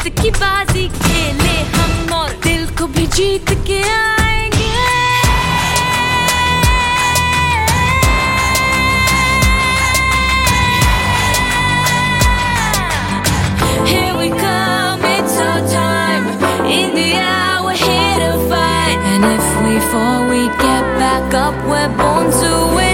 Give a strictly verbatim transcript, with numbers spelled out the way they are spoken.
की बाजी खेले हम और दिल को भी जीत के आएंगे. Here we come, it's our time. In the hour, we're here to fight. And if we fall, we get back up. We're born to win.